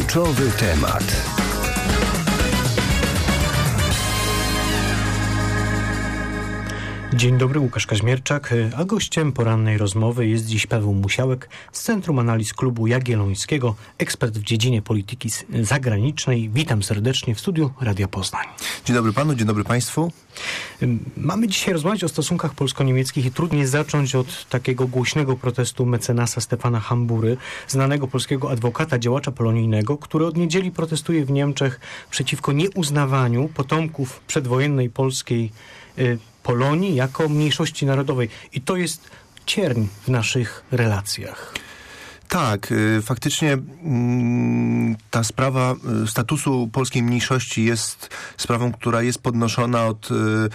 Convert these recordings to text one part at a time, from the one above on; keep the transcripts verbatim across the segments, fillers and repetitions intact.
Kluczowy temat. Dzień dobry, Łukasz Kaźmierczak, a gościem porannej rozmowy jest dziś Paweł Musiałek z Centrum Analiz Klubu Jagiellońskiego, ekspert w dziedzinie polityki zagranicznej. Witam serdecznie w studiu Radia Poznań. Dzień dobry panu, dzień dobry państwu. Mamy dzisiaj rozmawiać o stosunkach polsko-niemieckich i trudniej zacząć od takiego głośnego protestu mecenasa Stefana Hambury, znanego polskiego adwokata, działacza polonijnego, który od niedzieli protestuje w Niemczech przeciwko nieuznawaniu potomków przedwojennej polskiej y, Polonii jako mniejszości narodowej. I to jest cierń w naszych relacjach. Tak, faktycznie ta sprawa statusu polskiej mniejszości jest sprawą, która jest podnoszona od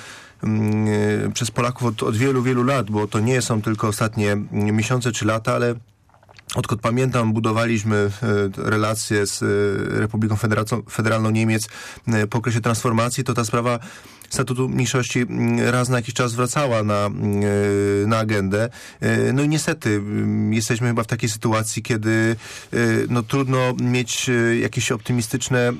przez Polaków od, od wielu, wielu lat, bo to nie są tylko ostatnie miesiące czy lata, ale odkąd pamiętam, budowaliśmy relacje z Republiką Federalną Niemiec po okresie transformacji, to ta sprawa statutu mniejszości raz na jakiś czas wracała na, na agendę. No i niestety jesteśmy chyba w takiej sytuacji, kiedy no, trudno mieć jakieś optymistyczne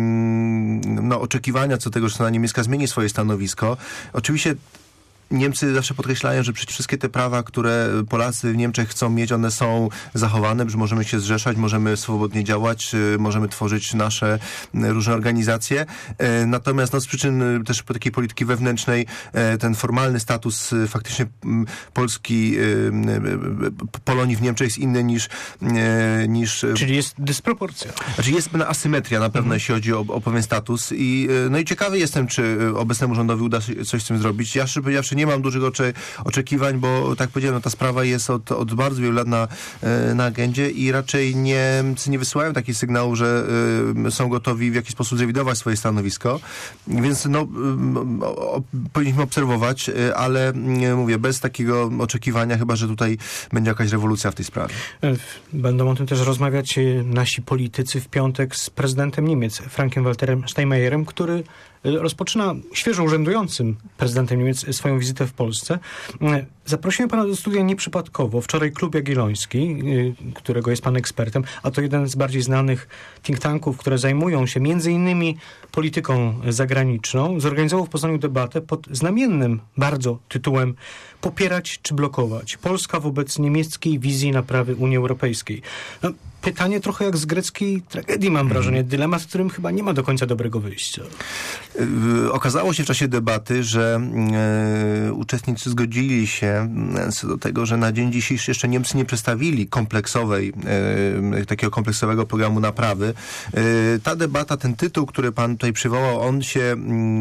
no, oczekiwania co do tego, że strona niemiecka zmieni swoje stanowisko. Oczywiście Niemcy zawsze podkreślają, że przecież wszystkie te prawa, które Polacy w Niemczech chcą mieć, one są zachowane, że możemy się zrzeszać, możemy swobodnie działać, możemy tworzyć nasze różne organizacje. Natomiast no, z przyczyn też takiej polityki wewnętrznej ten formalny status faktycznie Polski, Polonii w Niemczech jest inny niż... niż Czyli jest dysproporcja. Znaczy jest pewna asymetria na pewno, mhm. jeśli chodzi o, o pewien status. I, no i ciekawy jestem, czy obecnemu rządowi uda się coś z tym zrobić. Ja szczerze nie mam dużych oczy, oczekiwań, bo tak powiedziałem, no, ta sprawa jest od, od bardzo wielu lat na, na agendzie i raczej Niemcy nie wysyłają takich sygnałów, że y, są gotowi w jakiś sposób zrewidować swoje stanowisko. Więc no, y, o, powinniśmy obserwować, y, ale y, mówię, bez takiego oczekiwania, chyba że tutaj będzie jakaś rewolucja w tej sprawie. Będą o tym też rozmawiać nasi politycy w piątek z prezydentem Niemiec, Frankiem-Walterem Steinmeierem, który rozpoczyna świeżo urzędującym prezydentem Niemiec swoją wizytę w Polsce. Zaprosiłem pana do studia nieprzypadkowo. Wczoraj Klub Jagielloński, którego jest pan ekspertem, a to jeden z bardziej znanych think tanków, które zajmują się między innymi polityką zagraniczną, zorganizował w Poznaniu debatę pod znamiennym bardzo tytułem Popierać czy blokować? Polska wobec niemieckiej wizji naprawy Unii Europejskiej. No, pytanie trochę jak z greckiej tragedii, mam wrażenie. Dylemat, w którym chyba nie ma do końca dobrego wyjścia. Okazało się w czasie debaty, że e, uczestnicy zgodzili się co do tego, że na dzień dzisiejszy jeszcze Niemcy nie przedstawili kompleksowej, e, takiego kompleksowego programu naprawy. E, ta debata, ten tytuł, który pan tutaj przywołał, on się,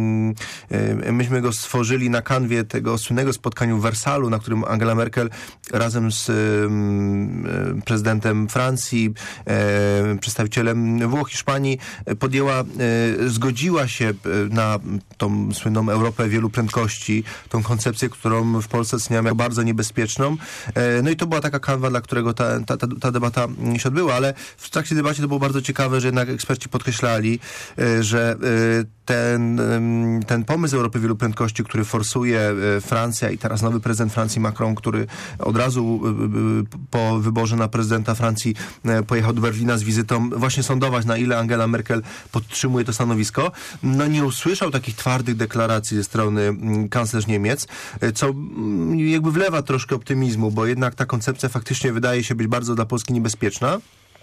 e, myśmy go stworzyli na kanwie tego słynnego spotkania w Wersalu, na którym Angela Merkel razem z e, prezydentem Francji, e, przedstawicielem Włoch, Hiszpanii podjęła, e, zgodziła się na tą słynną Europę wielu prędkości, tą koncepcję, którą w Polsce oceniamy jako bardzo niebezpieczną. No i to była taka kanwa, dla którego ta, ta, ta, ta debata się odbyła, ale w trakcie debaty to było bardzo ciekawe, że jednak eksperci podkreślali, że ten, ten pomysł Europy wielu prędkości, który forsuje Francja i teraz nowy prezydent Francji Macron, który od razu po wyborze na prezydenta Francji pojechał do Berlina z wizytą właśnie sądować, na ile Angela Merkel podtrzymuje to stanowisko. No nie usłyszał takich twardych deklaracji ze strony kanclerz Niemiec, co jakby wlewa troszkę optymizmu, bo jednak ta koncepcja faktycznie wydaje się być bardzo dla Polski niebezpieczna.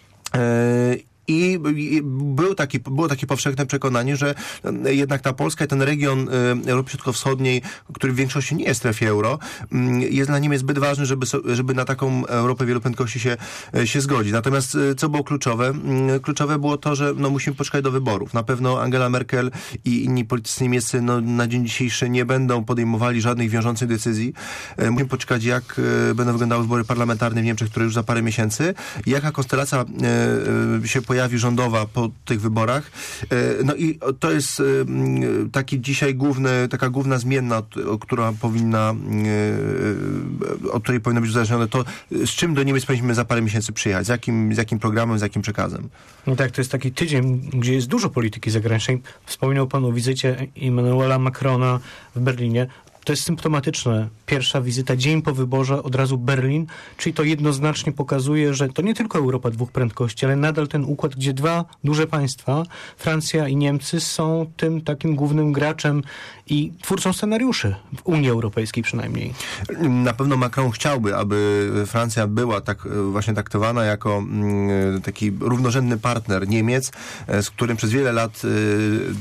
I był taki, było takie powszechne przekonanie, że jednak ta Polska i ten region Europy Środkowo-Wschodniej, który w większości nie jest w strefie euro, jest dla Niemiec zbyt ważny, żeby, żeby na taką Europę wieloprędkości się, się zgodzić. Natomiast co było kluczowe? Kluczowe było to, że no, musimy poczekać do wyborów. Na pewno Angela Merkel i inni politycy niemieccy no, na dzień dzisiejszy nie będą podejmowali żadnych wiążących decyzji. Musimy poczekać, jak będą wyglądały wybory parlamentarne w Niemczech, które już za parę miesięcy. Jaka konstelacja się pojawi rządowa po tych wyborach. No i to jest taki dzisiaj główny, taka główna zmienna, która powinna, od której powinno być uzależnione to, z czym do Niemiec powinniśmy za parę miesięcy przyjechać, z jakim, z jakim programem, z jakim przekazem. No tak, to jest taki tydzień, gdzie jest dużo polityki zagranicznej. Wspominał pan o wizycie Emmanuela Macrona w Berlinie. to jest symptomatyczne. Pierwsza wizyta, dzień po wyborze, od razu Berlin, czyli to jednoznacznie pokazuje, że to nie tylko Europa dwóch prędkości, ale nadal ten układ, gdzie dwa duże państwa, Francja i Niemcy, są tym takim głównym graczem i twórcą scenariuszy w Unii Europejskiej przynajmniej. Na pewno Macron chciałby, aby Francja była tak właśnie traktowana jako mm, taki równorzędny partner Niemiec, z którym przez wiele lat y,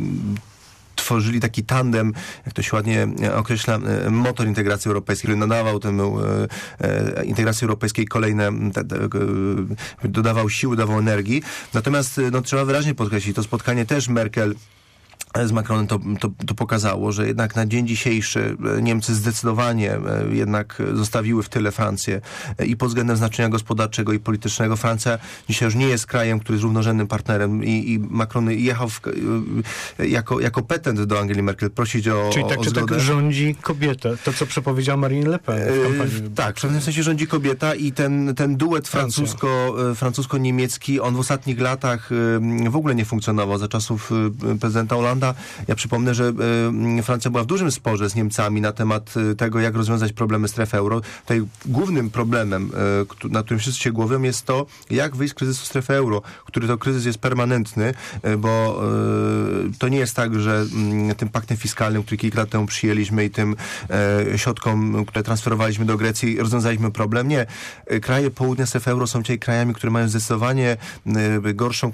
tworzyli taki tandem, jak to się ładnie określa, motor integracji europejskiej, który nadawał temu e, integracji europejskiej kolejne, te, te, dodawał siły, dawał energii. Natomiast no, trzeba wyraźnie podkreślić, to spotkanie też Merkel z Macronem to, to, to pokazało, że jednak na dzień dzisiejszy Niemcy zdecydowanie jednak zostawiły w tyle Francję i pod względem znaczenia gospodarczego i politycznego. Francja dzisiaj już nie jest krajem, który jest równorzędnym partnerem i, i Macron jechał w, jako, jako petent do Angeli Merkel prosić o Czyli tak o czy zgodę. tak rządzi kobieta, to co przepowiedziała Marine Le Pen w kampanii. Yy, tak, w pewnym sensie rządzi kobieta i ten, ten duet francusko, francusko-niemiecki, on w ostatnich latach w ogóle nie funkcjonował za czasów prezydenta Hollanda. Ja przypomnę, że y, Francja była w dużym sporze z Niemcami na temat y, tego, jak rozwiązać problemy strefy euro. Tutaj głównym problemem, y, na którym wszyscy się głowią, jest to, jak wyjść z kryzysu strefy euro, który to kryzys jest permanentny, y, bo y, to nie jest tak, że y, tym paktem fiskalnym, który kilka lat temu przyjęliśmy i tym y, środkom, które transferowaliśmy do Grecji, rozwiązaliśmy problem. Nie. Y, kraje południa strefy euro są dzisiaj krajami, które mają zdecydowanie y, gorszą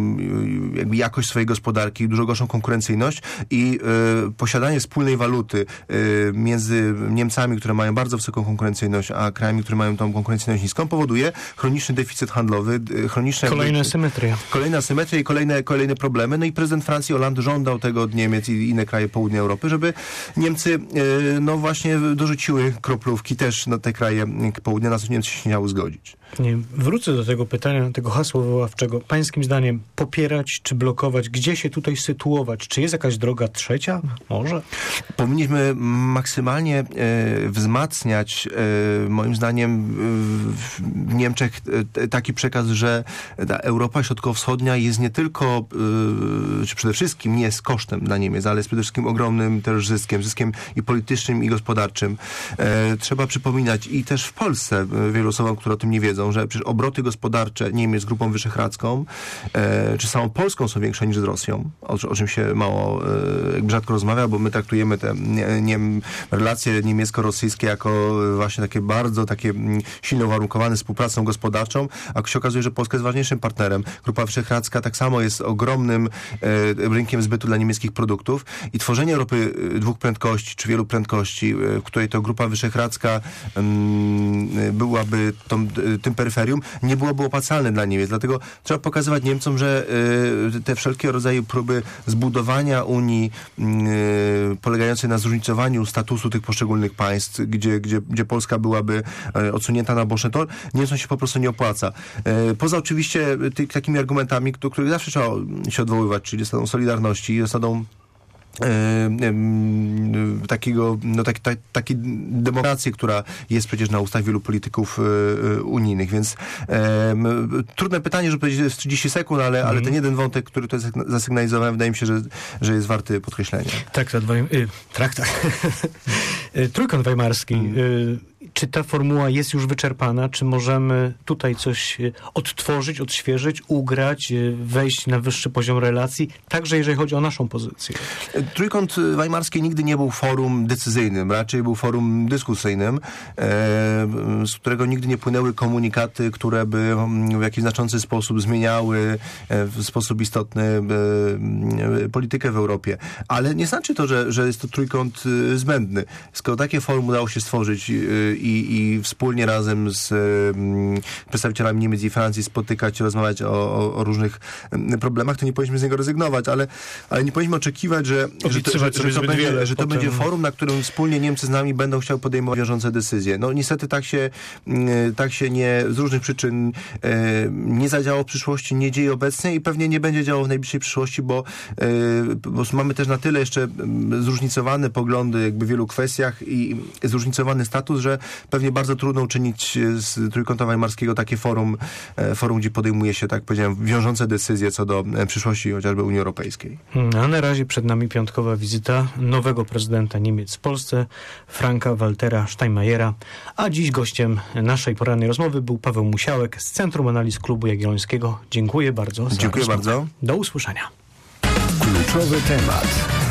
y, jakby jakość swojej gospodarki, dużo gorszą konkurencję i y, posiadanie wspólnej waluty y, między Niemcami, które mają bardzo wysoką konkurencyjność, a krajami, które mają tą konkurencyjność niską, powoduje chroniczny deficyt handlowy, y, chroniczne... Kolejna asymetria. Kolejna asymetria i kolejne, kolejne problemy. No i prezydent Francji Hollande żądał tego od Niemiec i inne kraje południa Europy, żeby Niemcy y, no właśnie dorzuciły kroplówki też na te kraje południa, na co Niemcy się nie chciały zgodzić. Nie, wrócę do tego pytania, tego hasła wywoławczego. Pańskim zdaniem popierać czy blokować? Gdzie się tutaj sytuować? Czy jest jakaś droga trzecia? Może? Powinniśmy maksymalnie e, wzmacniać, e, moim zdaniem, w, w Niemczech e, taki przekaz, że ta Europa Środkowo-Wschodnia jest nie tylko, e, czy przede wszystkim nie jest kosztem dla Niemiec, ale jest przede wszystkim ogromnym też zyskiem, zyskiem i politycznym, i gospodarczym. E, trzeba przypominać i też w Polsce wielu osobom, które o tym nie wiedzą, że przecież obroty gospodarcze Niemiec z Grupą Wyszehradzką, e, czy samą Polską są większe niż z Rosją, o, o czym się mało, e, jakby rzadko rozmawia, bo my traktujemy te nie, nie, relacje niemiecko-rosyjskie jako właśnie takie bardzo takie silno uwarunkowane współpracą gospodarczą, a się okazuje, że Polska jest ważniejszym partnerem. Grupa Wyszehradzka tak samo jest ogromnym e, rynkiem zbytu dla niemieckich produktów i tworzenie Europy dwóch prędkości, czy wielu prędkości, w której to Grupa Wyszehradzka m, byłaby tą, tym peryferium, nie byłoby opłacalne dla Niemiec. Dlatego trzeba pokazywać Niemcom, że y, te wszelkie rodzaje próby zbudowania Unii y, polegającej na zróżnicowaniu statusu tych poszczególnych państw, gdzie, gdzie, gdzie Polska byłaby y, odsunięta na boczny tor, Niemcom się po prostu nie opłaca. Y, poza oczywiście ty, takimi argumentami, do których zawsze trzeba się odwoływać, czyli zasadą solidarności, zasadą Yy, takiego, no tak, tak, takiej demokracji, która jest przecież na ustach wielu polityków yy, unijnych, więc yy, trudne pytanie, żeby powiedzieć w trzydzieści sekund, ale, mm. ale ten jeden wątek, który to jest zasygnalizowałem, wydaje mi się, że, że jest warty podkreślenia. Traktat, y, traktat. Trójkąt Weimarski. Mm. Y, czy ta formuła jest już wyczerpana? Czy możemy tutaj coś odtworzyć, odświeżyć, ugrać, wejść na wyższy poziom relacji? Także jeżeli chodzi o naszą pozycję. Trójkąt Weimarski nigdy nie był forum decyzyjnym, raczej był forum dyskusyjnym, z którego nigdy nie płynęły komunikaty, które by w jakiś znaczący sposób zmieniały w sposób istotny politykę w Europie. Ale nie znaczy to, że, że jest to trójkąt zbędny. Skoro takie forum udało się stworzyć i, i wspólnie razem z um, przedstawicielami Niemiec i Francji spotykać, rozmawiać o, o, o różnych um, problemach, to nie powinniśmy z niego rezygnować, ale, ale nie powinniśmy oczekiwać, że, że to, że, że to, będzie, że to będzie forum, na którym wspólnie Niemcy z nami będą chciały podejmować wiążące decyzje. No niestety tak się, tak się nie, z różnych przyczyn e, nie zadziałało w przyszłości, nie dzieje obecnie i pewnie nie będzie działało w najbliższej przyszłości, bo, e, bo mamy też na tyle jeszcze zróżnicowane poglądy jakby w wielu kwestiach i zróżnicowany status, że pewnie bardzo trudno uczynić z Trójkąta Weimarskiego takie forum, forum, gdzie podejmuje się, tak powiedziałem, wiążące decyzje co do przyszłości chociażby Unii Europejskiej. A na razie przed nami piątkowa wizyta nowego prezydenta Niemiec w Polsce, Franka-Waltera Steinmeiera, a dziś gościem naszej porannej rozmowy był Paweł Musiałek z Centrum Analiz Klubu Jagiellońskiego. Dziękuję bardzo. Dziękuję rozmowę. bardzo. Do usłyszenia. Kluczowy temat.